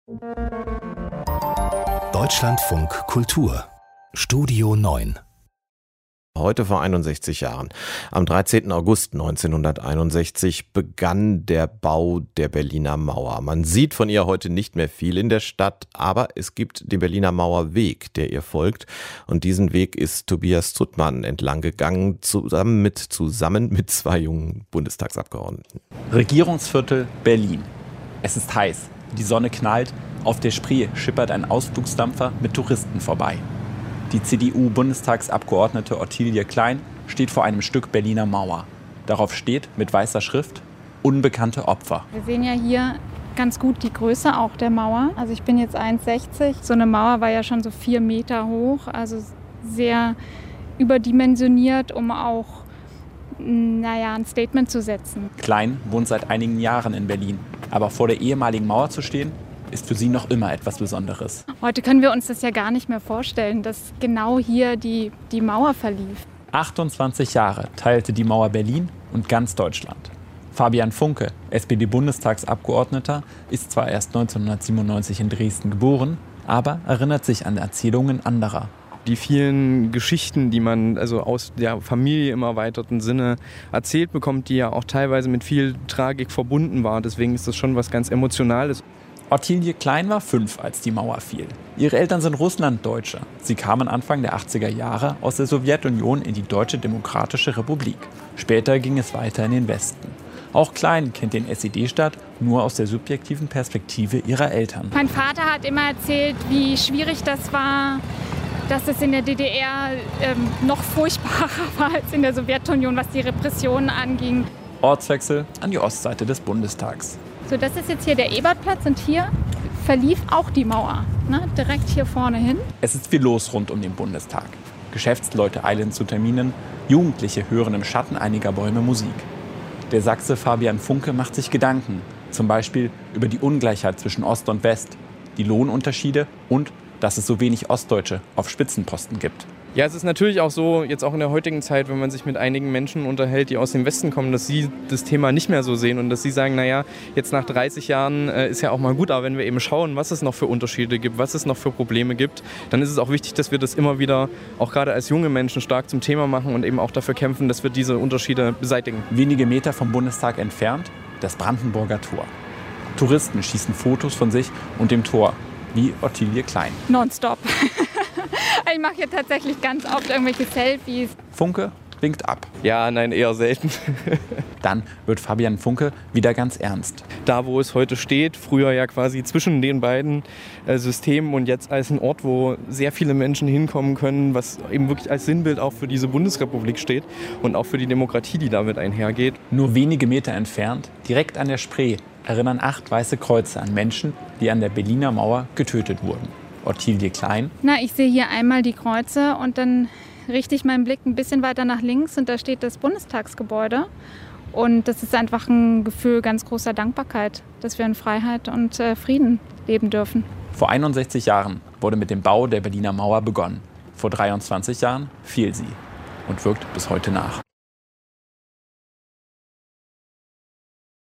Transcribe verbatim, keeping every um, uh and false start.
Deutschlandfunk Kultur Studio neun. Heute vor einundsechzig Jahren, am dreizehnten August neunzehnhunderteinundsechzig, begann der Bau der Berliner Mauer. Man sieht von ihr heute nicht mehr viel in der Stadt, aber es gibt den Berliner Mauerweg, der ihr folgt. Und diesen Weg ist Tobias Zuttmann entlang gegangen, zusammen mit, zusammen mit zwei jungen Bundestagsabgeordneten. Regierungsviertel Berlin. Es ist heiß, die Sonne knallt, auf der Spree schippert ein Ausflugsdampfer mit Touristen vorbei. Die C D U-Bundestagsabgeordnete Ottilie Klein steht vor einem Stück Berliner Mauer. Darauf steht mit weißer Schrift "Unbekannte Opfer". Wir sehen ja hier ganz gut die Größe auch der Mauer. Also ich bin jetzt eins Komma sechzig. So eine Mauer war ja schon so vier Meter hoch, also sehr überdimensioniert, um auch naja, ein Statement zu setzen. Klein wohnt seit einigen Jahren in Berlin. Aber vor der ehemaligen Mauer zu stehen, ist für sie noch immer etwas Besonderes. Heute können wir uns das ja gar nicht mehr vorstellen, dass genau hier die, die Mauer verlief. achtundzwanzig Jahre teilte die Mauer Berlin und ganz Deutschland. Fabian Funke, S P D-Bundestagsabgeordneter, ist zwar erst neunzehnhundertsiebenundneunzig in Dresden geboren, aber erinnert sich an Erzählungen anderer. Die vielen Geschichten, die man also aus der Familie im erweiterten Sinne erzählt bekommt, die ja auch teilweise mit viel Tragik verbunden war. Deswegen ist das schon was ganz Emotionales. Ottilie Klein war fünf, als die Mauer fiel. Ihre Eltern sind Russlanddeutsche. Sie kamen Anfang der achtziger Jahre aus der Sowjetunion in die Deutsche Demokratische Republik. Später ging es weiter in den Westen. Auch Klein kennt den S E D-Staat nur aus der subjektiven Perspektive ihrer Eltern. Mein Vater hat immer erzählt, wie schwierig das war, dass es in der D D R ähm, noch furchtbarer war als in der Sowjetunion, was die Repressionen anging. Ortswechsel an die Ostseite des Bundestags. So, das ist jetzt hier der Ebertplatz und hier verlief auch die Mauer, ne? Direkt hier vorne hin. Es ist viel los rund um den Bundestag. Geschäftsleute eilen zu Terminen, Jugendliche hören im Schatten einiger Bäume Musik. Der Sachse Fabian Funke macht sich Gedanken, zum Beispiel über die Ungleichheit zwischen Ost und West, die Lohnunterschiede und dass es so wenig Ostdeutsche auf Spitzenposten gibt. Ja, es ist natürlich auch so, jetzt auch in der heutigen Zeit, wenn man sich mit einigen Menschen unterhält, die aus dem Westen kommen, dass sie das Thema nicht mehr so sehen und dass sie sagen, naja, jetzt nach dreißig Jahren äh, ist ja auch mal gut, aber wenn wir eben schauen, was es noch für Unterschiede gibt, was es noch für Probleme gibt, dann ist es auch wichtig, dass wir das immer wieder, auch gerade als junge Menschen, stark zum Thema machen und eben auch dafür kämpfen, dass wir diese Unterschiede beseitigen. Wenige Meter vom Bundestag entfernt das Brandenburger Tor. Touristen schießen Fotos von sich und dem Tor, wie Ottilie Klein. Nonstop. Ich mache hier tatsächlich ganz oft irgendwelche Selfies. Funke winkt ab. Ja, nein, eher selten. Dann wird Fabian Funke wieder ganz ernst. Da, wo es heute steht, früher ja quasi zwischen den beiden äh, Systemen und jetzt als ein Ort, wo sehr viele Menschen hinkommen können, was eben wirklich als Sinnbild auch für diese Bundesrepublik steht und auch für die Demokratie, die damit einhergeht. Nur wenige Meter entfernt, direkt an der Spree, erinnern acht weiße Kreuze an Menschen, die an der Berliner Mauer getötet wurden. Ottilie Klein. Na, ich sehe hier einmal die Kreuze und dann richte ich meinen Blick ein bisschen weiter nach links und da steht das Bundestagsgebäude. Und das ist einfach ein Gefühl ganz großer Dankbarkeit, dass wir in Freiheit und äh, Frieden leben dürfen. Vor einundsechzig Jahren wurde mit dem Bau der Berliner Mauer begonnen. Vor dreiundzwanzig Jahren fiel sie und wirkt bis heute nach.